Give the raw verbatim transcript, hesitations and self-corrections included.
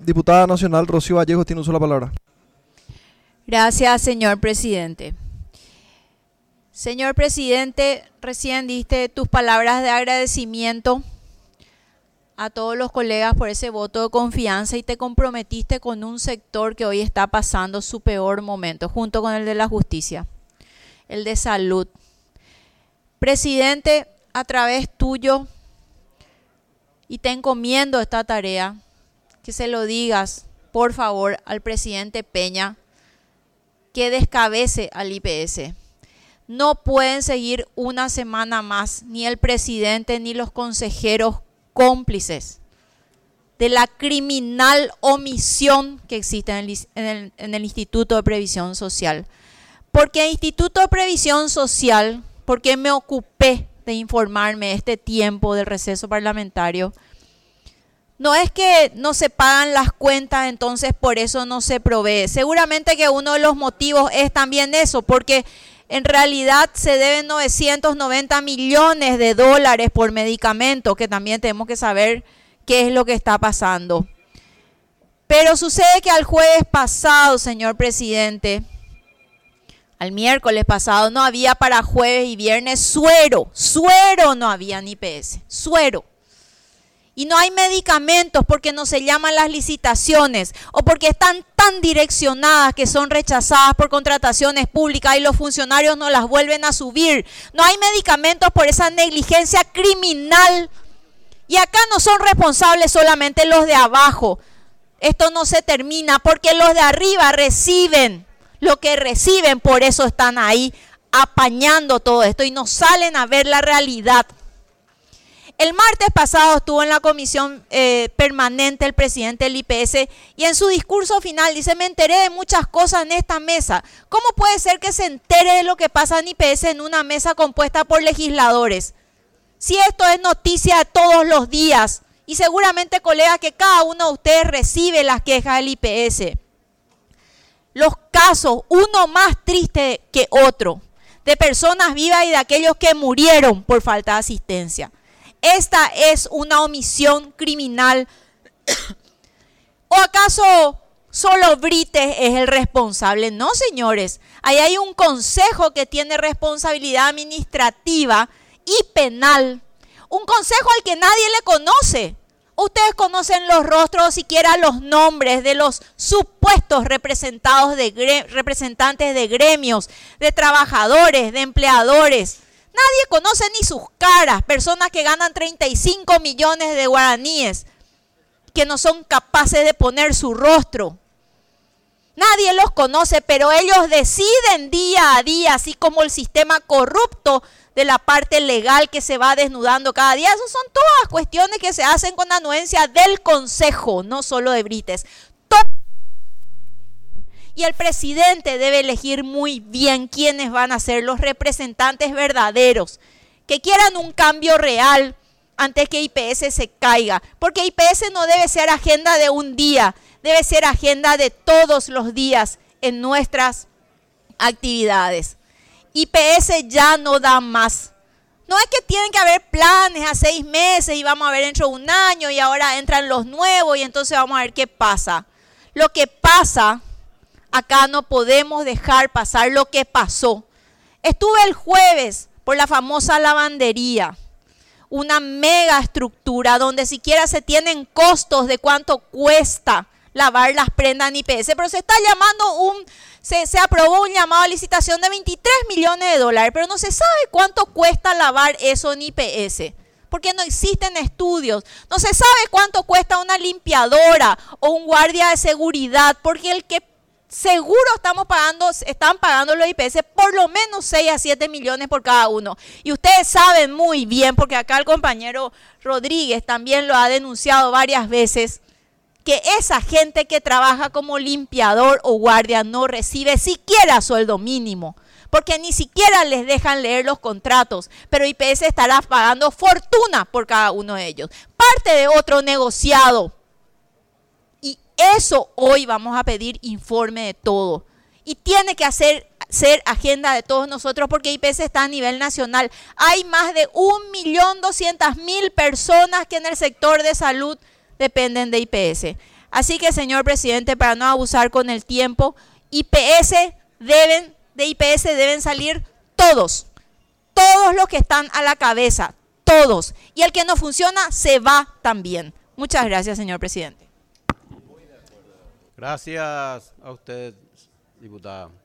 diputada nacional Rocío Vallejo tiene uso la palabra. Gracias, señor presidente. Señor presidente, recién diste tus palabras de agradecimiento a todos los colegas por ese voto de confianza y te comprometiste con un sector que hoy está pasando su peor momento, junto con el de la justicia, el de salud. Presidente, a través tuyo, y te encomiendo esta tarea, que se lo digas, por favor, al presidente Peña, que descabece al I P S. No pueden seguir una semana más, ni el presidente ni los consejeros cómplices de la criminal omisión que existe en el, en, el, en el Instituto de Previsión Social. Porque el Instituto de Previsión Social, porque me ocupé de informarme este tiempo del receso parlamentario, no es que no se pagan las cuentas, entonces por eso no se provee. Seguramente que uno de los motivos es también eso, porque en realidad se deben novecientos noventa millones de dólares por medicamentos, que también tenemos que saber qué es lo que está pasando. Pero sucede que al jueves pasado, señor presidente, al miércoles pasado, no había para jueves y viernes suero. Suero no había en I P S, suero. Y no hay medicamentos porque no se llaman las licitaciones o porque están tan direccionadas que son rechazadas por contrataciones públicas y los funcionarios no las vuelven a subir. No hay medicamentos por esa negligencia criminal. Y acá no son responsables solamente los de abajo. Esto no se termina porque los de arriba reciben lo que reciben, por eso están ahí apañando todo esto y no salen a ver la realidad. El martes pasado estuvo en la comisión eh, permanente el presidente del I P S y en su discurso final dice: me enteré de muchas cosas en esta mesa. ¿Cómo puede ser que se entere de lo que pasa en I P S en una mesa compuesta por legisladores? Si esto es noticia de todos los días y seguramente, colegas, que cada uno de ustedes recibe las quejas del I P S. Los casos, uno más triste que otro, de personas vivas y de aquellos que murieron por falta de asistencia. Esta es una omisión criminal. ¿O acaso solo Brites es el responsable? No, señores. Ahí hay un consejo que tiene responsabilidad administrativa y penal. Un consejo al que nadie le conoce. Ustedes conocen los rostros o siquiera los nombres de los supuestos representados de gre- representantes de gremios, de trabajadores, de empleadores. Nadie conoce ni sus caras, personas que ganan treinta y cinco millones de guaraníes, que no son capaces de poner su rostro. Nadie los conoce, pero ellos deciden día a día, así como el sistema corrupto de la parte legal que se va desnudando cada día. Esas son todas cuestiones que se hacen con anuencia del Consejo, no solo de Brites. Y el presidente debe elegir muy bien quiénes van a ser los representantes verdaderos, que quieran un cambio real antes que I P S se caiga. Porque I P S no debe ser agenda de un día, debe ser agenda de todos los días en nuestras actividades. I P S ya no da más. No es que tienen que haber planes a seis meses y vamos a ver dentro de un año y ahora entran los nuevos y entonces vamos a ver qué pasa. Lo que pasa, acá no podemos dejar pasar lo que pasó. Estuve el jueves por la famosa lavandería, una mega estructura donde siquiera se tienen costos de cuánto cuesta lavar las prendas en I P S, pero se está llamando un, se, se aprobó un llamado a licitación de veintitrés millones de dólares, pero no se sabe cuánto cuesta lavar eso en I P S, porque no existen estudios. No se sabe cuánto cuesta una limpiadora o un guardia de seguridad, porque el que seguro estamos pagando, están pagando los I P S por lo menos seis a siete millones por cada uno. Y ustedes saben muy bien, porque acá el compañero Rodríguez también lo ha denunciado varias veces, que esa gente que trabaja como limpiador o guardia no recibe siquiera sueldo mínimo, porque ni siquiera les dejan leer los contratos, pero I P S estará pagando fortuna por cada uno de ellos, parte de otro negociado. Y eso hoy vamos a pedir informe de todo, y tiene que hacer, ser agenda de todos nosotros, porque I P S está a nivel nacional. Hay más de un millón doscientas mil personas que en el sector de salud dependen de I P S. Así que, señor presidente, para no abusar con el tiempo, I P S deben, de I P S deben salir todos, todos los que están a la cabeza, todos. Y el que no funciona, se va también. Muchas gracias, señor presidente. Gracias a usted, diputada.